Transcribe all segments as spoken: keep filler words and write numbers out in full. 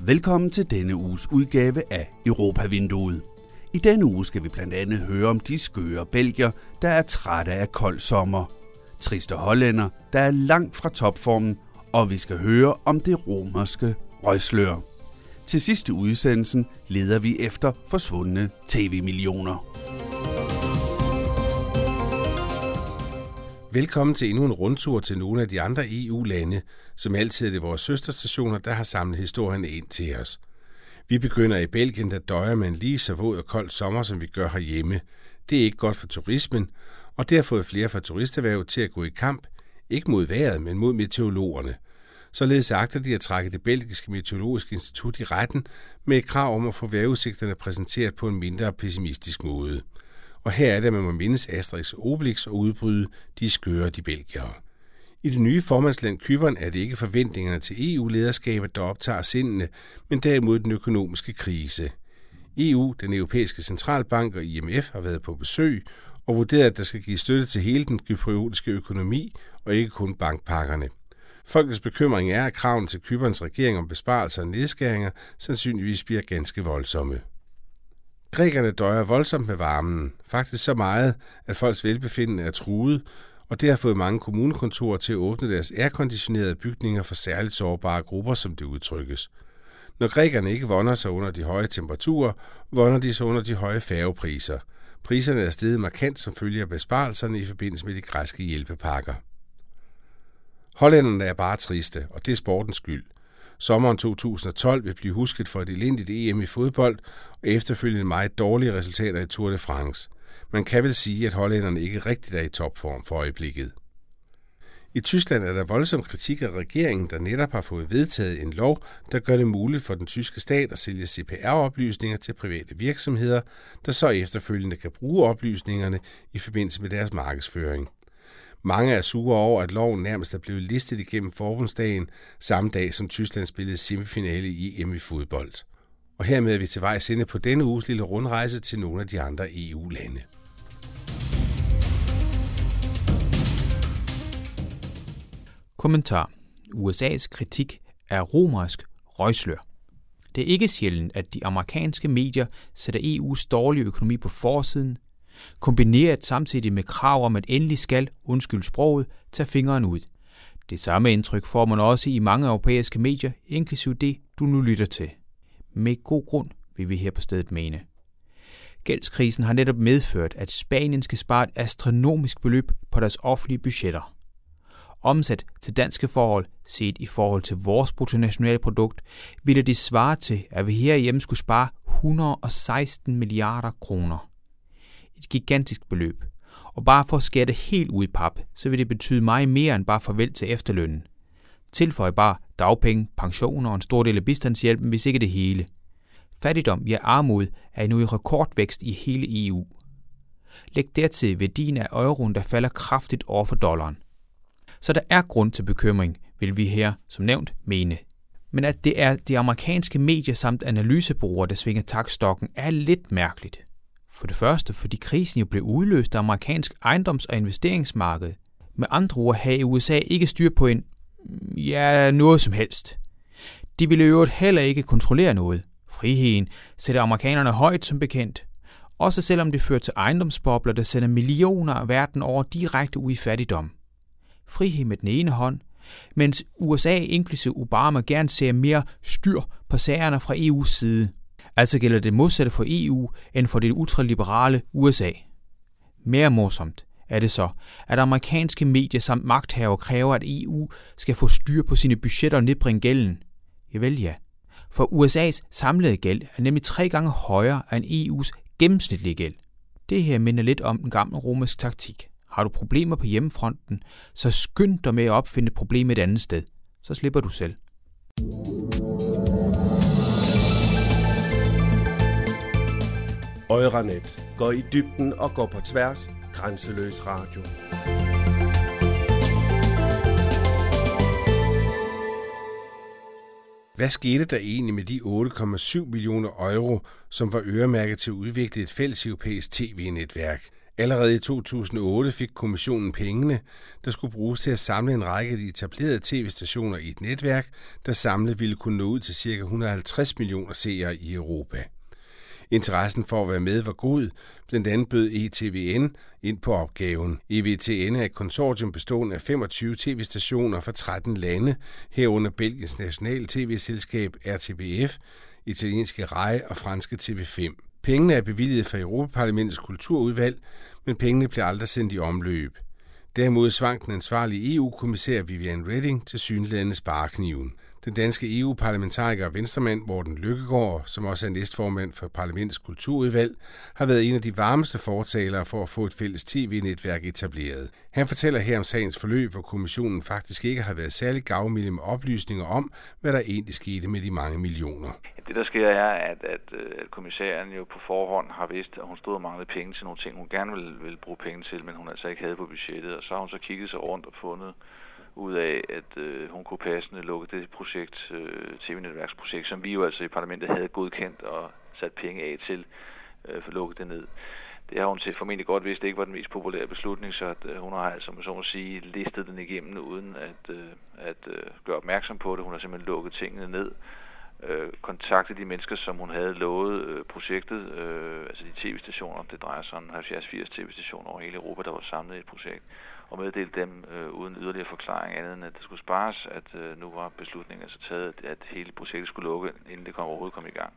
Velkommen til denne uges udgave af Europavinduet. I denne uge skal vi blandt andet høre om de skøre belgier, der er trætte af kold sommer. Triste hollænder, der er langt fra topformen, og vi skal høre om det romerske røgslør. Til sidste udsendelsen leder vi efter forsvundne tv-millioner. Velkommen til endnu en rundtur til nogle af de andre E U-lande, som altid er det vores søsterstationer, der har samlet historierne ind til os. Vi begynder i Belgien, der døjer med en lige så våd og kold sommer, som vi gør herhjemme. Det er ikke godt for turismen, og det har fået flere fra turisterhvervet til at gå i kamp, ikke mod vejret, men mod meteorologerne. Således agter de at trække det belgiske meteorologiske institut i retten med et krav om at få vejrudsigterne præsenteret på en mindre pessimistisk måde. Og her er det, at man må mindes Asterix og Obelix og udbryde de skøre de belgiere. I det nye formandsland Cypern er det ikke forventningerne til E U-lederskabet, der optager sindene, men derimod den økonomiske krise. E U, den europæiske centralbank og I M F har været på besøg og vurderet, at der skal give støtte til hele den cypriotiske økonomi og ikke kun bankpakkerne. Folkets bekymring er, at kravene til Cyperns regering om besparelser og nedskæringer sandsynligvis bliver ganske voldsomme. Grækerne døjer voldsomt med varmen, faktisk så meget, at folks velbefindende er truet, og det har fået mange kommunekontorer til at åbne deres airconditionerede bygninger for særligt sårbare grupper, som det udtrykkes. Når grækerne ikke vonder sig under de høje temperaturer, vonder de sig under de høje færgepriser. Priserne er steget markant som følge af besparelserne i forbindelse med de græske hjælpepakker. Hollænderne er bare triste, og det er sportens skyld. Sommeren to tusind og tolv vil blive husket for et elendigt E M i fodbold og efterfølgende meget dårlige resultater i Tour de France. Man kan vel sige, at hollænderne ikke rigtigt er i topform for øjeblikket. I Tyskland er der voldsom kritik af regeringen, der netop har fået vedtaget en lov, der gør det muligt for den tyske stat at sælge C P R-oplysninger til private virksomheder, der så efterfølgende kan bruge oplysningerne i forbindelse med deres markedsføring. Mange er sure over, at loven nærmest er blevet listet igennem forbundsdagen, samme dag som Tyskland spillede semifinale i E M i fodbold. Og hermed er vi til vejs ende på denne uges lille rundrejse til nogle af de andre E U-lande. Kommentar. U S A's kritik af romersk røgslør. Det er ikke sjældent, at de amerikanske medier sætter E U's dårlige økonomi på forsiden, kombineret samtidig med krav om, at endelig skal, undskyld sproget, tage fingeren ud. Det samme indtryk får man også i mange europæiske medier, inklusive det, du nu lytter til. Med god grund, vil vi her på stedet mene. Gældskrisen har netop medført, at Spanien skal spare et astronomisk beløb på deres offentlige budgetter. Omsat til danske forhold, set i forhold til vores bruttonationalprodukt, ville det svare til, at vi herhjemme skulle spare et hundrede og seksten milliarder kroner. Et gigantisk beløb. Og bare for at skære det helt ud i pap, så vil det betyde meget mere end bare farvel til efterlønnen. Tilføj bare dagpenge, pensioner og en stor del af bistandshjælpen, hvis ikke det hele. Fattigdom, ja armod, er nu i rekordvækst i hele E U. Læg dertil værdien af euroen, der falder kraftigt over for dollaren. Så der er grund til bekymring, vil vi her, som nævnt, mene. Men at det er de amerikanske medier samt analysebureauer, der svinger taktstokken, er lidt mærkeligt. For det første, fordi krisen jo blev udløst af amerikansk ejendoms- og investeringsmarked. Med andre ord havde U S A ikke styr på en, ja, noget som helst. De ville jo heller ikke kontrollere noget. Friheden sætter amerikanerne højt som bekendt. Også selvom det fører til ejendomsbobler, der sender millioner af verden over direkte ud i fattigdom. Frihed med den ene hånd, mens U S A inklusive Obama gerne ser mere styr på sagerne fra E U's side. Altså gælder det modsatte for E U end for det ultraliberale U S A. Mere morsomt er det så, at amerikanske medier samt magthavere kræver, at E U skal få styr på sine budgetter og nedbringe gælden. Javel ja, for U S A's samlede gæld er nemlig tre gange højere end E U's gennemsnitlige gæld. Det her minder lidt om den gamle romerske taktik. Har du problemer på hjemmefronten, så skynd dig med at opfinde et problem et andet sted. Så slipper du selv. Euranet går i dybden og går på tværs. Grænseløs radio. Hvad skete der egentlig med de otte komma syv millioner euro, som var øremærket til at udvikle et fælles europæisk tv-netværk? Allerede i to tusind og otte fik kommissionen pengene, der skulle bruges til at samle en række af de etablerede tv-stationer i et netværk, der samlet ville kunne nå ud til ca. et hundrede og halvtreds millioner seere i Europa. Interessen for at være med var god, blandt andet bød E T V N ind på opgaven. E V T N er et konsortium bestående af femogtyve tv-stationer fra tretten lande, herunder Belgiens nationale tv-selskab R T B F, italienske RAI og franske T V fem. Pengene er bevilget fra Europaparlamentets kulturudvalg, men pengene blev aldrig sendt i omløb. Derimod svang den ansvarlige E U-kommissær Viviane Reding til synlædende sparekniven. Den danske E U-parlamentariker og venstremand Morten Løkkegaard, som også er næstformand for parlamentets kulturudvalg, har været en af de varmeste fortalere for at få et fælles tv-netværk etableret. Han fortæller her om sagens forløb, hvor kommissionen faktisk ikke har været særlig gavmild med oplysninger om, hvad der egentlig skete med de mange millioner. Det, der sker, er, at, at, at kommissæren jo på forhånd har vidst, at hun stod og manglede penge til nogle ting, hun gerne ville, ville bruge penge til, men hun altså ikke havde på budgettet. Og så har hun så kigget sig rundt og fundet ud af, at øh, hun kunne passende lukke det projekt, øh, tv-netværksprojekt, som vi jo altså i parlamentet havde godkendt og sat penge af til, øh, for at lukke det ned. Det har hun til formentlig godt vidst, det ikke var den mest populære beslutning, så at, øh, hun har altså, så må sige, listet den igennem uden at, øh, at øh, gøre opmærksom på det. Hun har simpelthen lukket tingene ned. Øh, kontakte de mennesker, som hun havde lovet øh, projektet, øh, altså de tv-stationer, det drejer sig om halvfjerds til firs tv-stationer over hele Europa, der var samlet i et projekt, og meddelt dem øh, uden yderligere forklaring andet end, at det skulle spares, at øh, nu var beslutningen altså taget, at hele projektet skulle lukke, inden det kom overhovedet kom i gang.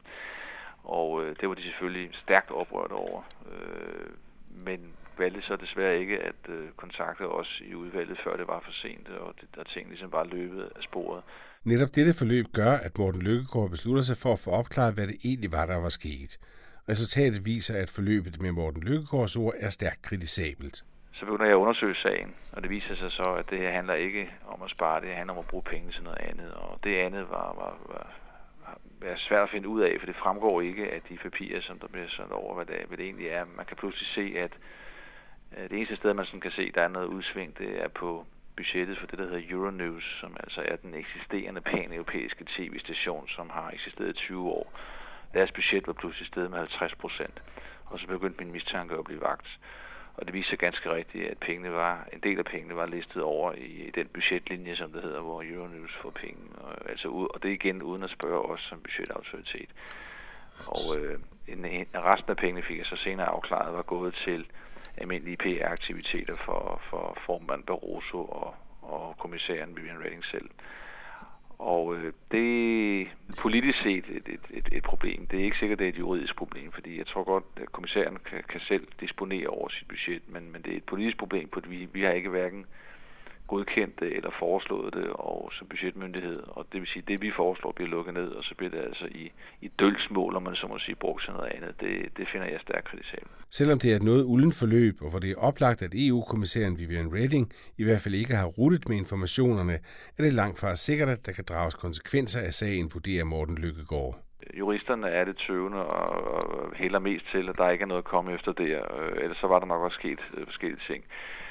Og øh, det var de selvfølgelig stærkt oprørt over, øh, men valgte så desværre ikke at øh, kontakte os i udvalget, før det var for sent, og det, der ting ligesom bare løbet af sporet. Netop dette forløb gør, at Morten Løkkegaard beslutter sig for at få opklaret, hvad det egentlig var, der var sket. Resultatet viser, at forløbet med Morten Løkkegaards ord er stærkt kritisabelt. Så begynder jeg at undersøge sagen, og det viser sig så, at det her handler ikke om at spare, det handler om at bruge penge til noget andet. Og det andet var, var, var, var svært at finde ud af, for det fremgår ikke af de papirer, som der bliver sendt over, hvad det, hvad det egentlig er. Man kan pludselig se, at det eneste sted, man sådan kan se, der er noget udsving, det er på budgettet for det, der hedder Euronews, som altså er den eksisterende pan-europæiske tv-station, som har eksisteret i tyve år. Deres budget var pludselig steget med halvtreds procent, og så begyndte min mistanke at blive vagt. Og det viser ganske rigtigt, at pengene var, en del af pengene var listet over i den budgetlinje, som det hedder, hvor Euronews får penge. Og, altså, og det er igen uden at spørge os som budgetautoritet. Og øh, en, en, resten af pengene fik jeg så senere afklaret, var gået til almindelige P R-aktiviteter for, for formand Barroso og, og kommissæren Viviane Reding selv. Og øh, det er politisk set et, et, et, et problem. Det er ikke sikkert, det er et juridisk problem, fordi jeg tror godt, at kommissæren kan, kan selv disponere over sit budget, men, men det er et politisk problem, fordi vi, vi har ikke hverken godkendt det eller foreslået det og som budgetmyndighed, og det vil sige, det vi foreslår bliver lukket ned, og så bliver det altså i, i dølgsmål, om man så må sige, brugt til noget andet. Det, det finder jeg stærkt kritisabelt. Selvom det er et noget ulden forløb, og hvor det er oplagt, at E U-kommissæren Viviane Reding i hvert fald ikke har ruttet med informationerne, er det langt fra sikkert, at der kan drages konsekvenser af sagen, vurderer Morten Løkkegaard. Juristerne er det tøvende og, og hælder mest til, at der ikke er noget at komme efter det, ellers så var der nok også sket forskellige ting.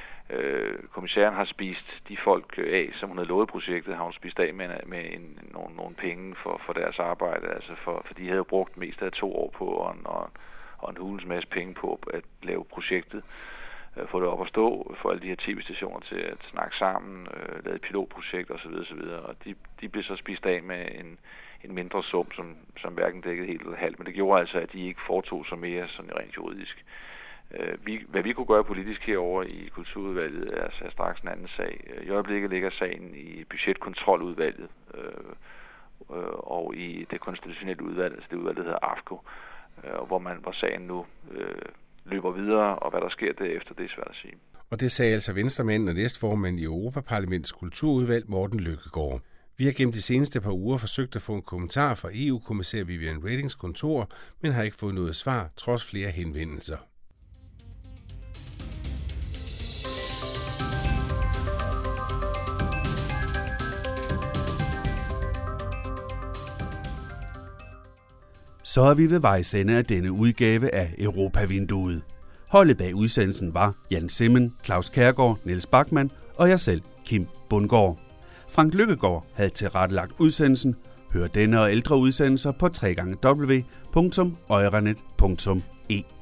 Øh, kommissæren har spist de folk af, som hun havde lovet projektet, har hun spist af med, med en, nogle, nogle penge for, for deres arbejde, altså for, for de havde jo brugt mest af to år på, og en, og, og en hulens masse penge på at lave projektet, øh, få det op at stå, få alle de her tv-stationer til at snakke sammen, øh, lave et pilotprojekt osv. osv. Og de, de blev så spist af med en, en mindre sum, som, som hverken dækkede helt eller halvt, men det gjorde altså, at de ikke foretog sig mere sådan rent juridisk. Vi, hvad vi kunne gøre politisk herover i kulturudvalget er, er straks en anden sag. I øjeblikket ligger sagen i budgetkontroludvalget øh, øh, og i det konstitutionelle udvalg, altså det udvalg, der hedder AFCO, øh, hvor, man, hvor sagen nu øh, løber videre, og hvad der sker derefter, det er svært at sige. Og det sagde altså venstremanden og næstformand i Europaparlamentets kulturudvalg, Morten Løkkegaard. Vi har gennem de seneste par uger forsøgt at få en kommentar fra E U-kommissær Viviane Redings kontor, men har ikke fået noget svar, trods flere henvendelser. Så er vi ved vejs ende af denne udgave af Europavinduet. Holdet bag udsendelsen var Jan Simmen, Claus Kjærgaard, Niels Bachmann og jeg selv, Kim Bundgaard. Frank Løkkegaard havde tilrettelagt udsendelsen. Hør denne og ældre udsendelser på w w w punktum euranet punktum e.